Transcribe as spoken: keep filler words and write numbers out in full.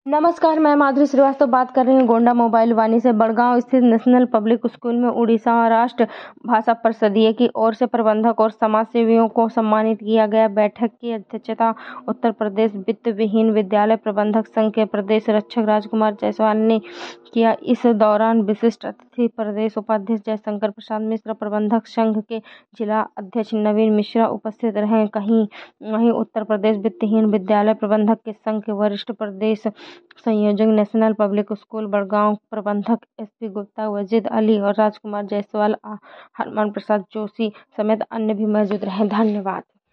नमस्कार, मैं माधुरी श्रीवास्तव बात कर रही हूँ गोंडा मोबाइल वानी से। बड़गांव स्थित नेशनल पब्लिक स्कूल में उड़ीसा राष्ट्र भाषा परिषदीय की ओर से प्रबंधक और समाजसेवियों को सम्मानित किया गया। बैठक की अध्यक्षता उत्तर प्रदेश वित्त विहीन विद्यालय प्रबंधक संघ के प्रदेश रक्षक राजकुमार जायसवाल ने किया। इस दौरान विशिष्ट अतिथि प्रदेश उपाध्यक्ष जयशंकर प्रसाद मिश्र, प्रबंधक संघ के जिला अध्यक्ष नवीन मिश्रा उपस्थित रहे। कहीं वहीं उत्तर प्रदेश वित्तहीन विद्यालय प्रबंधक के संघ के वरिष्ठ प्रदेश संयोजक, नेशनल पब्लिक स्कूल बड़गांव प्रबंधक एसपी गुप्ता, वजीद अली और राजकुमार जायसवाल, हरमान प्रसाद जोशी समेत अन्य भी मौजूद रहे। धन्यवाद।